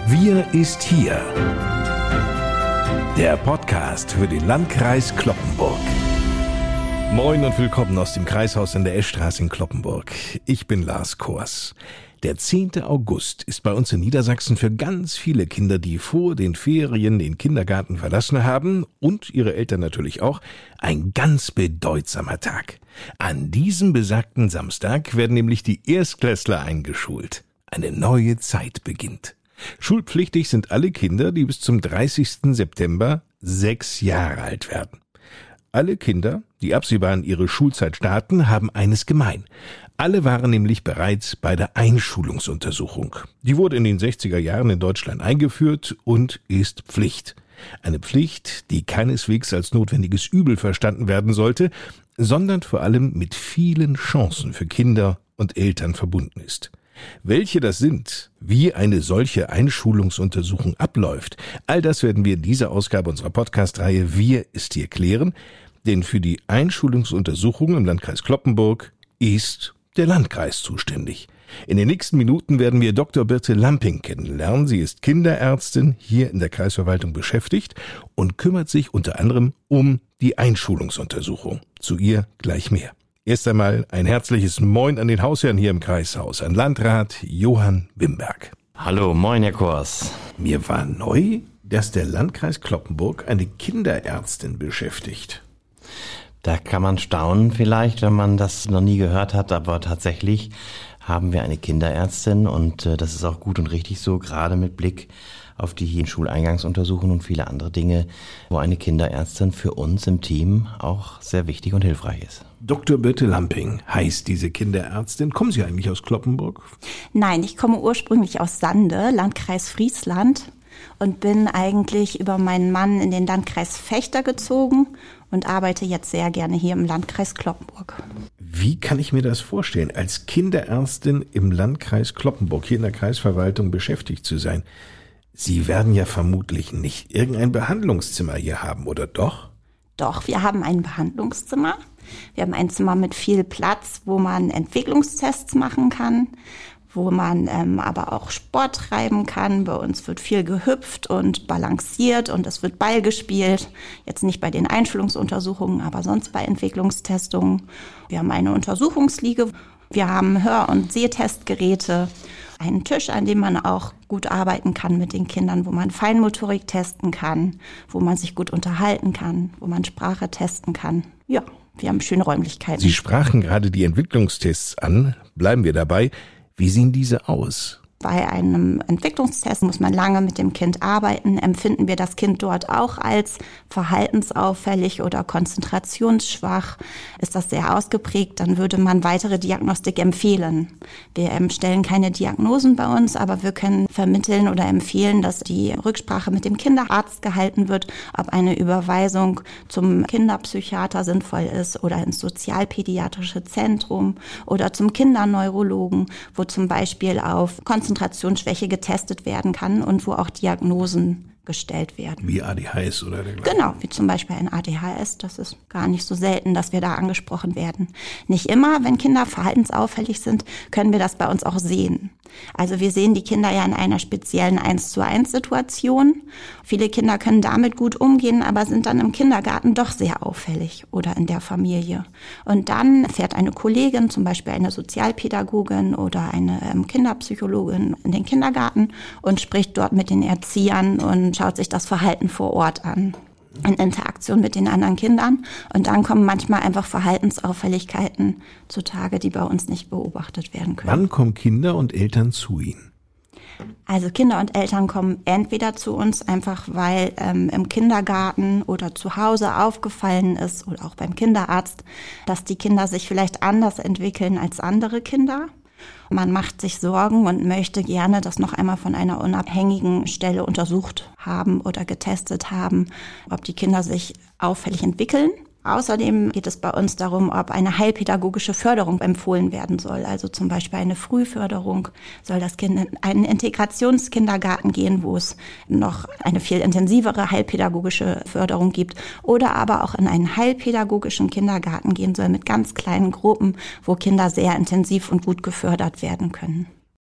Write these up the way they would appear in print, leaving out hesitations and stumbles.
Wir ist hier. Der Podcast für den Landkreis Cloppenburg. Moin und willkommen aus dem Kreishaus in der Eschstraße in Cloppenburg. Ich bin Lars Kors. Der 10. August ist bei uns in Niedersachsen für ganz viele Kinder, die vor den Ferien den Kindergarten verlassen haben und ihre Eltern natürlich auch, ein ganz bedeutsamer Tag. An diesem besagten Samstag werden nämlich die Erstklässler eingeschult. Eine neue Zeit beginnt. Schulpflichtig sind alle Kinder, die bis zum 30. September 6 Jahre alt werden. Alle Kinder, die absehbar in ihre Schulzeit starten, haben eines gemein. Alle waren nämlich bereits bei der Einschulungsuntersuchung. Die wurde in den 60er Jahren in Deutschland eingeführt und ist Pflicht. Eine Pflicht, die keineswegs als notwendiges Übel verstanden werden sollte, sondern vor allem mit vielen Chancen für Kinder und Eltern verbunden ist. Welche das sind, wie eine solche Einschulungsuntersuchung abläuft, all das werden wir in dieser Ausgabe unserer Podcast-Reihe Wir ist hier klären, denn für die Einschulungsuntersuchung im Landkreis Cloppenburg ist der Landkreis zuständig. In den nächsten Minuten werden wir Dr. Birte Lamping kennenlernen. Sie ist Kinderärztin hier in der Kreisverwaltung beschäftigt und kümmert sich unter anderem um die Einschulungsuntersuchung. Zu ihr gleich mehr. Erst einmal ein herzliches Moin an den Hausherrn hier im Kreishaus, an Landrat Johann Wimberg. Hallo, moin Herr Kors. Mir war neu, dass der Landkreis Cloppenburg eine Kinderärztin beschäftigt. Da kann man staunen vielleicht, wenn man das noch nie gehört hat, aber tatsächlich haben wir eine Kinderärztin und das ist auch gut und richtig so, gerade mit Blick auf die Schuleingangsuntersuchungen und viele andere Dinge, wo eine Kinderärztin für uns im Team auch sehr wichtig und hilfreich ist. Dr. Birte Lamping heißt diese Kinderärztin. Kommen Sie eigentlich aus Cloppenburg? Nein, ich komme ursprünglich aus Sande, Landkreis Friesland, und bin eigentlich über meinen Mann in den Landkreis Vechta gezogen und arbeite jetzt sehr gerne hier im Landkreis Cloppenburg. Wie kann ich mir das vorstellen, als Kinderärztin im Landkreis Cloppenburg, hier in der Kreisverwaltung beschäftigt zu sein? Sie werden ja vermutlich nicht irgendein Behandlungszimmer hier haben, oder doch? Doch, wir haben ein Behandlungszimmer. Wir haben ein Zimmer mit viel Platz, wo man Entwicklungstests machen kann, wo man aber auch Sport treiben kann. Bei uns wird viel gehüpft und balanciert und es wird Ball gespielt. Jetzt nicht bei den Einschulungsuntersuchungen, aber sonst bei Entwicklungstestungen. Wir haben eine Untersuchungsliege. Wir haben Hör- und Sehtestgeräte. Einen Tisch, an dem man auch gut arbeiten kann mit den Kindern, wo man Feinmotorik testen kann, wo man sich gut unterhalten kann, wo man Sprache testen kann. Ja, wir haben schöne Räumlichkeiten. Sie sprachen gerade die Entwicklungstests an. Bleiben wir dabei. Wie sehen diese aus? Bei einem Entwicklungstest muss man lange mit dem Kind arbeiten. Empfinden wir das Kind dort auch als verhaltensauffällig oder konzentrationsschwach? Ist das sehr ausgeprägt, dann würde man weitere Diagnostik empfehlen. Wir stellen keine Diagnosen bei uns, aber wir können vermitteln oder empfehlen, dass die Rücksprache mit dem Kinderarzt gehalten wird, ob eine Überweisung zum Kinderpsychiater sinnvoll ist oder ins sozialpädiatrische Zentrum oder zum Kinderneurologen, wo zum Beispiel auf Konzentrationsschwäche getestet werden kann und wo auch Diagnosen gestellt werden. Wie ADHS oder dergleichen? Genau, wie zum Beispiel ein ADHS. Das ist gar nicht so selten, dass wir da angesprochen werden. Nicht immer, wenn Kinder verhaltensauffällig sind, können wir das bei uns auch sehen. Also wir sehen die Kinder ja in einer speziellen 1:1-Situation. Viele Kinder können damit gut umgehen, aber sind dann im Kindergarten doch sehr auffällig oder in der Familie. Und dann fährt eine Kollegin, zum Beispiel eine Sozialpädagogin oder eine Kinderpsychologin in den Kindergarten und spricht dort mit den Erziehern und schaut sich das Verhalten vor Ort an. In Interaktion mit den anderen Kindern. Und dann kommen manchmal einfach Verhaltensauffälligkeiten zutage, die bei uns nicht beobachtet werden können. Wann kommen Kinder und Eltern zu Ihnen? Also Kinder und Eltern kommen entweder zu uns einfach, weil im Kindergarten oder zu Hause aufgefallen ist oder auch beim Kinderarzt, dass die Kinder sich vielleicht anders entwickeln als andere Kinder. Man macht sich Sorgen und möchte gerne das noch einmal von einer unabhängigen Stelle untersucht haben oder getestet haben, ob die Kinder sich auffällig entwickeln. Außerdem geht es bei uns darum, ob eine heilpädagogische Förderung empfohlen werden soll. Also zum Beispiel eine Frühförderung. Soll das Kind in einen Integrationskindergarten gehen, wo es noch eine viel intensivere heilpädagogische Förderung gibt. Oder aber auch in einen heilpädagogischen Kindergarten gehen soll mit ganz kleinen Gruppen, wo Kinder sehr intensiv und gut gefördert werden können.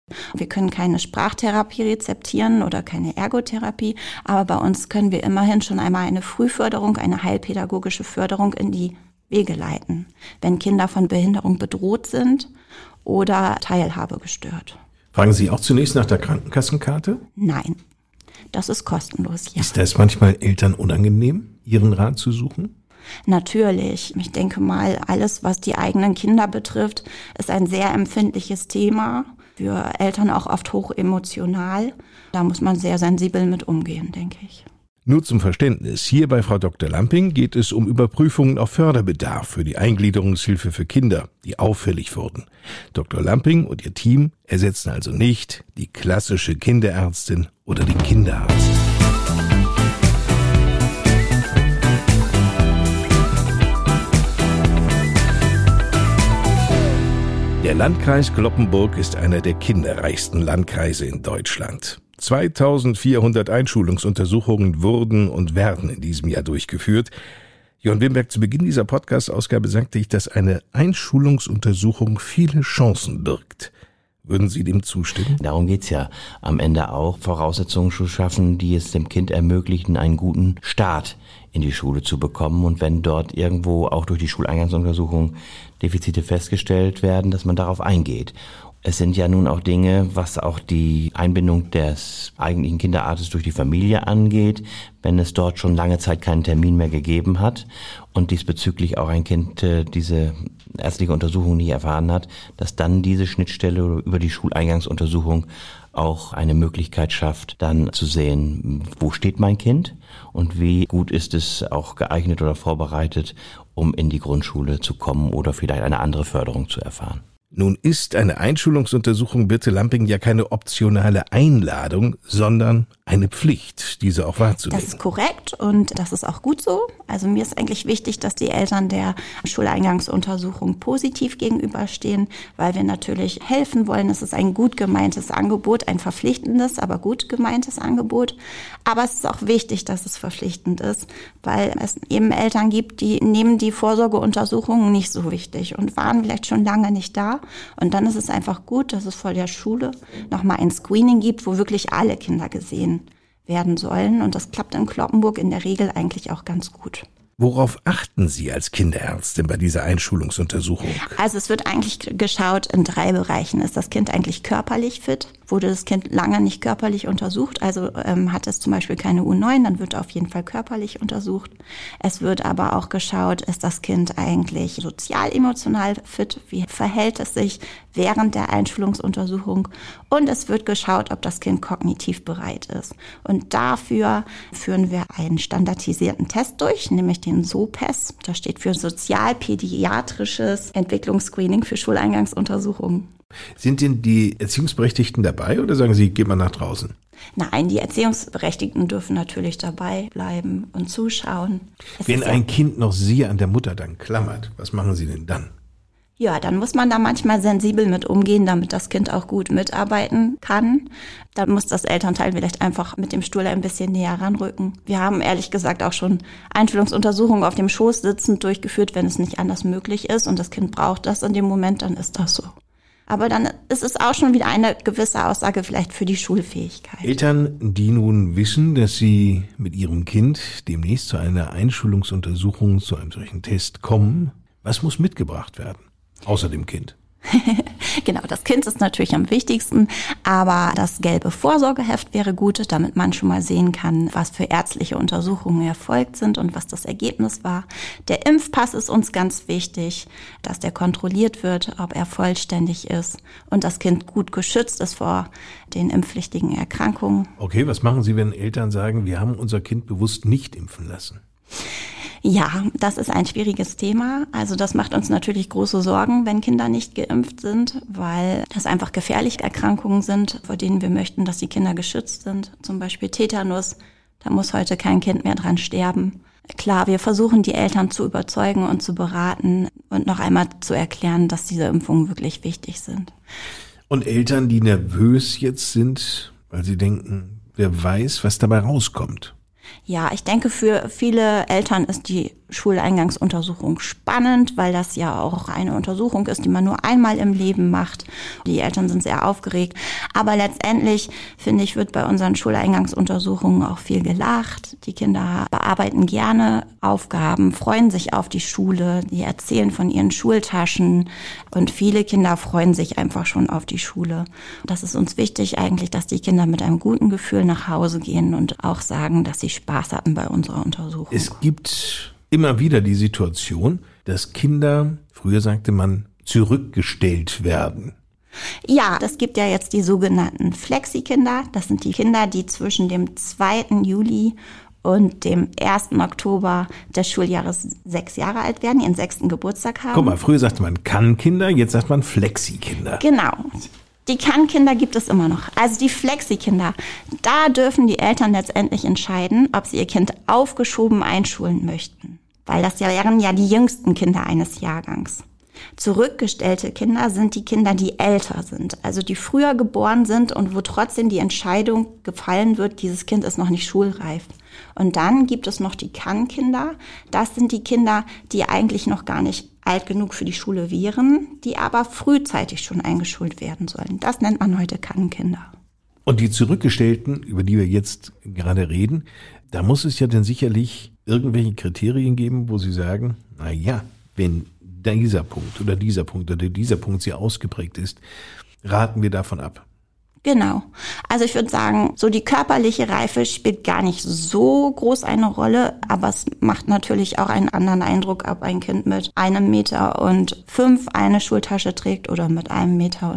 Wir können keine Sprachtherapie rezeptieren oder keine Ergotherapie, aber bei uns können wir immerhin schon einmal eine Frühförderung, eine heilpädagogische Förderung in die Wege leiten, wenn Kinder von Behinderung bedroht sind oder Teilhabe gestört. Fragen Sie auch zunächst nach der Krankenkassenkarte? Nein, das ist kostenlos, ja. Ist das manchmal Eltern unangenehm, Ihren Rat zu suchen? Natürlich. Ich denke mal, alles, was die eigenen Kinder betrifft, ist ein sehr empfindliches Thema. Für Eltern auch oft hochemotional. Da muss man sehr sensibel mit umgehen, denke ich. Nur zum Verständnis, hier bei Frau Dr. Lamping geht es um Überprüfungen auf Förderbedarf für die Eingliederungshilfe für Kinder, die auffällig wurden. Dr. Lamping und ihr Team ersetzen also nicht die klassische Kinderärztin oder den Kinderarzt. Der Landkreis Cloppenburg ist einer der kinderreichsten Landkreise in Deutschland. 2400 Einschulungsuntersuchungen wurden und werden in diesem Jahr durchgeführt. Johann Wimberg, zu Beginn dieser Podcast-Ausgabe sagte ich, dass eine Einschulungsuntersuchung viele Chancen birgt. Würden Sie dem zustimmen? Darum geht's ja am Ende auch, Voraussetzungen zu schaffen, die es dem Kind ermöglichen, einen guten Start in die Schule zu bekommen. Und wenn dort irgendwo auch durch die Schuleingangsuntersuchung Defizite festgestellt werden, dass man darauf eingeht. Es sind ja nun auch Dinge, was auch die Einbindung des eigentlichen Kinderarztes durch die Familie angeht, wenn es dort schon lange Zeit keinen Termin mehr gegeben hat und diesbezüglich auch ein Kind diese ärztliche Untersuchung nicht erfahren hat, dass dann diese Schnittstelle über die Schuleingangsuntersuchung auch eine Möglichkeit schafft, dann zu sehen, wo steht mein Kind und wie gut ist es auch geeignet oder vorbereitet, um in die Grundschule zu kommen oder vielleicht eine andere Förderung zu erfahren. Nun ist eine Einschulungsuntersuchung Birte Lamping ja keine optionale Einladung, sondern eine Pflicht, diese auch wahrzunehmen. Das ist korrekt und das ist auch gut so. Also mir ist eigentlich wichtig, dass die Eltern der Schuleingangsuntersuchung positiv gegenüberstehen, weil wir natürlich helfen wollen. Es ist ein gut gemeintes Angebot, ein verpflichtendes, aber gut gemeintes Angebot. Aber es ist auch wichtig, dass es verpflichtend ist, weil es eben Eltern gibt, die nehmen die Vorsorgeuntersuchungen nicht so wichtig und waren vielleicht schon lange nicht da. Und dann ist es einfach gut, dass es vor der Schule nochmal ein Screening gibt, wo wirklich alle Kinder gesehen werden sollen. Und das klappt in Cloppenburg in der Regel eigentlich auch ganz gut. Worauf achten Sie als Kinderärztin bei dieser Einschulungsuntersuchung? Also es wird eigentlich geschaut in 3 Bereichen. Ist das Kind eigentlich körperlich fit? Wurde das Kind lange nicht körperlich untersucht? Also hat es zum Beispiel keine U9, dann wird auf jeden Fall körperlich untersucht. Es wird aber auch geschaut, ist das Kind eigentlich sozial-emotional fit? Wie verhält es sich während der Einschulungsuntersuchung? Und es wird geschaut, ob das Kind kognitiv bereit ist. Und dafür führen wir einen standardisierten Test durch, nämlich den SOPES. Das steht für Sozialpädiatrisches Entwicklungsscreening für Schuleingangsuntersuchungen. Sind denn die Erziehungsberechtigten dabei oder sagen Sie, geht mal nach draußen? Nein, die Erziehungsberechtigten dürfen natürlich dabei bleiben und zuschauen. Wenn ein Kind noch sehr an der Mutter dann klammert, was machen Sie denn dann? Ja, dann muss man da manchmal sensibel mit umgehen, damit das Kind auch gut mitarbeiten kann. Dann muss das Elternteil vielleicht einfach mit dem Stuhl ein bisschen näher ranrücken. Wir haben ehrlich gesagt auch schon Einschulungsuntersuchungen auf dem Schoß sitzend durchgeführt, wenn es nicht anders möglich ist und das Kind braucht das in dem Moment, dann ist das so. Aber dann ist es auch schon wieder eine gewisse Aussage vielleicht für die Schulfähigkeit. Eltern, die nun wissen, dass sie mit ihrem Kind demnächst zu einer Einschulungsuntersuchung, zu einem solchen Test kommen, was muss mitgebracht werden? Außer dem Kind. Genau, das Kind ist natürlich am wichtigsten, aber das gelbe Vorsorgeheft wäre gut, damit man schon mal sehen kann, was für ärztliche Untersuchungen erfolgt sind und was das Ergebnis war. Der Impfpass ist uns ganz wichtig, dass der kontrolliert wird, ob er vollständig ist und das Kind gut geschützt ist vor den impfpflichtigen Erkrankungen. Okay, was machen Sie, wenn Eltern sagen, wir haben unser Kind bewusst nicht impfen lassen? Ja, das ist ein schwieriges Thema. Also das macht uns natürlich große Sorgen, wenn Kinder nicht geimpft sind, weil das einfach gefährliche Erkrankungen sind, vor denen wir möchten, dass die Kinder geschützt sind. Zum Beispiel Tetanus, da muss heute kein Kind mehr dran sterben. Klar, wir versuchen die Eltern zu überzeugen und zu beraten und noch einmal zu erklären, dass diese Impfungen wirklich wichtig sind. Und Eltern, die nervös jetzt sind, weil sie denken, wer weiß, was dabei rauskommt. Ja, ich denke, für viele Eltern ist die Schuleingangsuntersuchung spannend, weil das ja auch eine Untersuchung ist, die man nur einmal im Leben macht. Die Eltern sind sehr aufgeregt. Aber letztendlich, finde ich, wird bei unseren Schuleingangsuntersuchungen auch viel gelacht. Die Kinder bearbeiten gerne Aufgaben, freuen sich auf die Schule, die erzählen von ihren Schultaschen. Und viele Kinder freuen sich einfach schon auf die Schule. Das ist uns wichtig eigentlich, dass die Kinder mit einem guten Gefühl nach Hause gehen und auch sagen, dass sie Spaß hatten bei unserer Untersuchung. Es gibt immer wieder die Situation, dass Kinder, früher sagte man, zurückgestellt werden. Ja, es gibt ja jetzt die sogenannten Flexi-Kinder. Das sind die Kinder, die zwischen dem 2. Juli und dem 1. Oktober des Schuljahres 6 Jahre alt werden, ihren 6. Geburtstag haben. Guck mal, früher sagte man Kann-Kinder, jetzt sagt man Flexi-Kinder. Genau. Die Kann-Kinder gibt es immer noch. Also die Flexi-Kinder, da dürfen die Eltern letztendlich entscheiden, ob sie ihr Kind aufgeschoben einschulen möchten. Weil das wären ja die jüngsten Kinder eines Jahrgangs. Zurückgestellte Kinder sind die Kinder, die älter sind, also die früher geboren sind und wo trotzdem die Entscheidung gefallen wird, dieses Kind ist noch nicht schulreif. Und dann gibt es noch die Kann-Kinder. Das sind die Kinder, die eigentlich noch gar nicht alt genug für die Schule wären, die aber frühzeitig schon eingeschult werden sollen. Das nennt man heute Kann-Kinder. Und die Zurückgestellten, über die wir jetzt gerade reden, da muss es ja dann sicherlich irgendwelche Kriterien geben, wo Sie sagen, na ja, wenn dieser Punkt oder dieser Punkt oder dieser Punkt sehr ausgeprägt ist, raten wir davon ab. Genau. Also ich würde sagen, so die körperliche Reife spielt gar nicht so groß eine Rolle, aber es macht natürlich auch einen anderen Eindruck, ob ein Kind mit 1,5 Meter eine Schultasche trägt oder mit 1,20 Meter.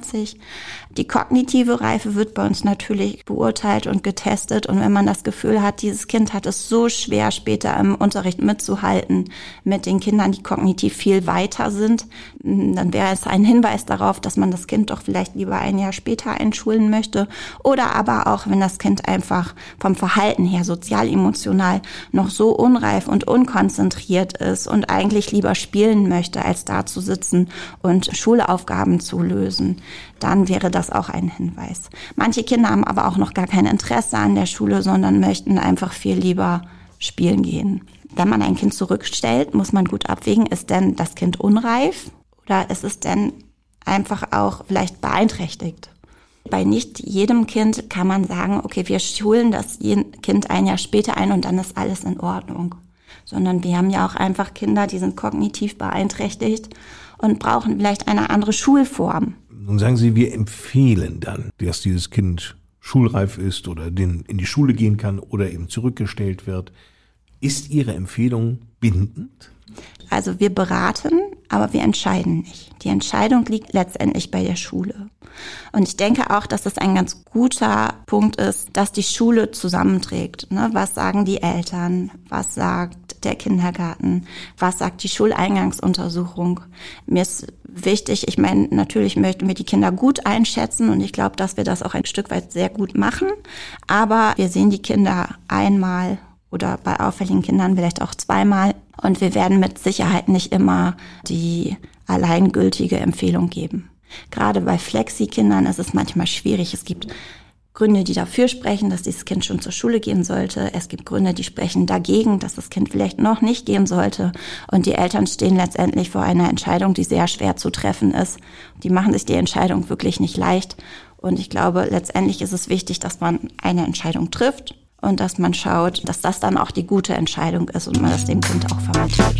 Die kognitive Reife wird bei uns natürlich beurteilt und getestet. Und wenn man das Gefühl hat, dieses Kind hat es so schwer, später im Unterricht mitzuhalten mit den Kindern, die kognitiv viel weiter sind, dann wäre es ein Hinweis darauf, dass man das Kind doch vielleicht lieber ein Jahr später einschulen möchte. Oder aber auch, wenn das Kind einfach vom Verhalten her sozial-emotional noch so unreif und unkonzentriert ist und eigentlich lieber spielen möchte, als da zu sitzen und Schulaufgaben zu lösen, dann wäre das auch ein Hinweis. Manche Kinder haben aber auch noch gar kein Interesse an der Schule, sondern möchten einfach viel lieber spielen gehen. Wenn man ein Kind zurückstellt, muss man gut abwägen, ist denn das Kind unreif oder ist es denn einfach auch vielleicht beeinträchtigt? Bei nicht jedem Kind kann man sagen, okay, wir schulen das Kind ein Jahr später ein und dann ist alles in Ordnung. Sondern wir haben ja auch einfach Kinder, die sind kognitiv beeinträchtigt und brauchen vielleicht eine andere Schulform. Nun sagen Sie, wir empfehlen dann, dass dieses Kind schulreif ist oder in die Schule gehen kann oder eben zurückgestellt wird. Ist Ihre Empfehlung bindend? Also wir beraten, aber wir entscheiden nicht. Die Entscheidung liegt letztendlich bei der Schule. Und ich denke auch, dass es ein ganz guter Punkt ist, dass die Schule zusammenträgt. Was sagen die Eltern? Was sagt der Kindergarten? Was sagt die Schuleingangsuntersuchung? Mir ist wichtig, ich meine, natürlich möchten wir die Kinder gut einschätzen und ich glaube, dass wir das auch ein Stück weit sehr gut machen. Aber wir sehen die Kinder einmal oder bei auffälligen Kindern vielleicht auch zweimal. Und wir werden mit Sicherheit nicht immer die alleingültige Empfehlung geben. Gerade bei Flexi-Kindern ist es manchmal schwierig. Es gibt Gründe, die dafür sprechen, dass dieses Kind schon zur Schule gehen sollte. Es gibt Gründe, die sprechen dagegen, dass das Kind vielleicht noch nicht gehen sollte. Und die Eltern stehen letztendlich vor einer Entscheidung, die sehr schwer zu treffen ist. Die machen sich die Entscheidung wirklich nicht leicht. Und ich glaube, letztendlich ist es wichtig, dass man eine Entscheidung trifft und dass man schaut, dass das dann auch die gute Entscheidung ist und man das dem Kind auch vermittelt.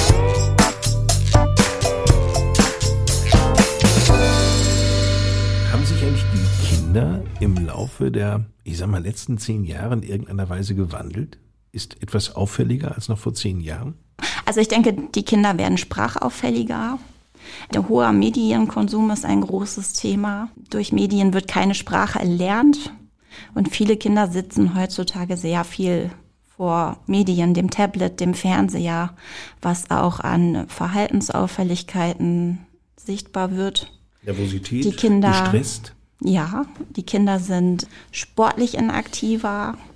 Haben sich eigentlich die Kinder im Laufe der, letzten 10 Jahre in irgendeiner Weise gewandelt? Ist etwas auffälliger als noch vor 10 Jahren? Also ich denke, die Kinder werden sprachauffälliger. Der hohe Medienkonsum ist ein großes Thema. Durch Medien wird keine Sprache erlernt. Und viele Kinder sitzen heutzutage sehr viel vor Medien, dem Tablet, dem Fernseher, was auch an Verhaltensauffälligkeiten sichtbar wird. Nervosität, die Kinder, gestresst? Ja, die Kinder sind sportlich inaktiver.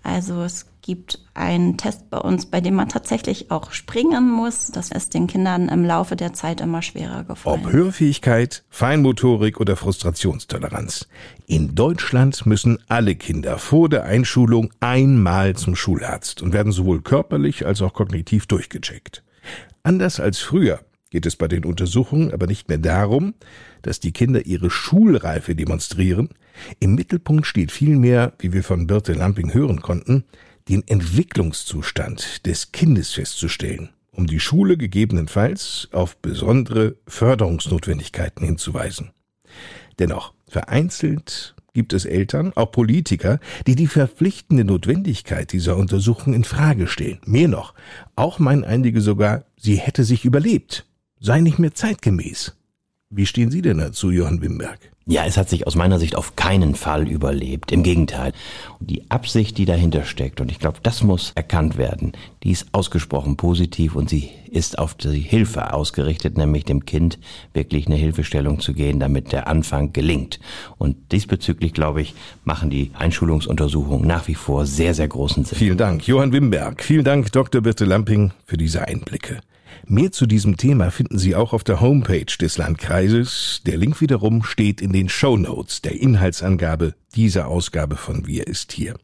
Also es gibt einen Test bei uns, bei dem man tatsächlich auch springen muss. Das ist den Kindern im Laufe der Zeit immer schwerer gefallen. Ob Hörfähigkeit, Feinmotorik oder Frustrationstoleranz. In Deutschland müssen alle Kinder vor der Einschulung einmal zum Schularzt und werden sowohl körperlich als auch kognitiv durchgecheckt. Anders als früher geht es bei den Untersuchungen aber nicht mehr darum, dass die Kinder ihre Schulreife demonstrieren. Im Mittelpunkt steht vielmehr, wie wir von Birte Lamping hören konnten, den Entwicklungszustand des Kindes festzustellen, um die Schule gegebenenfalls auf besondere Förderungsnotwendigkeiten hinzuweisen. Dennoch, vereinzelt gibt es Eltern, auch Politiker, die die verpflichtende Notwendigkeit dieser Untersuchung in Frage stellen. Mehr noch, auch meinen einige sogar, sie hätte sich überlebt, sei nicht mehr zeitgemäß. Wie stehen Sie denn dazu, Johann Wimberg? Ja, es hat sich aus meiner Sicht auf keinen Fall überlebt. Im Gegenteil. Die Absicht, die dahinter steckt, und ich glaube, das muss erkannt werden, die ist ausgesprochen positiv und sie ist auf die Hilfe ausgerichtet, nämlich dem Kind wirklich eine Hilfestellung zu geben, damit der Anfang gelingt. Und diesbezüglich, glaube ich, machen die Einschulungsuntersuchungen nach wie vor sehr, sehr großen Sinn. Vielen Dank, Johann Wimberg. Vielen Dank, Dr. Birte Lamping, für diese Einblicke. Mehr zu diesem Thema finden Sie auch auf der Homepage des Landkreises. Der Link wiederum steht in den Shownotes der Inhaltsangabe dieser Ausgabe von Wir ist hier.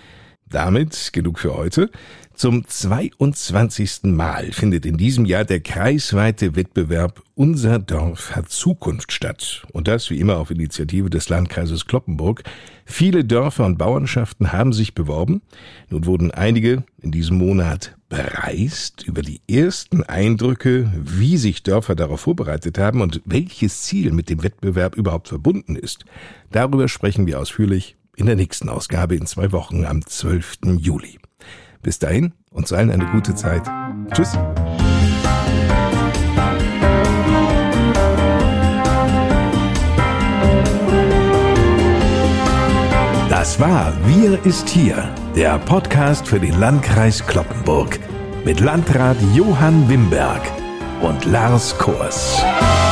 Damit genug für heute. Zum 22. Mal findet in diesem Jahr der kreisweite Wettbewerb Unser Dorf hat Zukunft statt. Und das wie immer auf Initiative des Landkreises Cloppenburg. Viele Dörfer und Bauernschaften haben sich beworben. Nun wurden einige in diesem Monat bereist über die ersten Eindrücke, wie sich Dörfer darauf vorbereitet haben und welches Ziel mit dem Wettbewerb überhaupt verbunden ist. Darüber sprechen wir ausführlich in der nächsten Ausgabe in 2 Wochen am 12. Juli. Bis dahin, uns allen eine gute Zeit. Tschüss. Das war Wir ist hier, der Podcast für den Landkreis Cloppenburg mit Landrat Johann Wimberg und Lars Kors.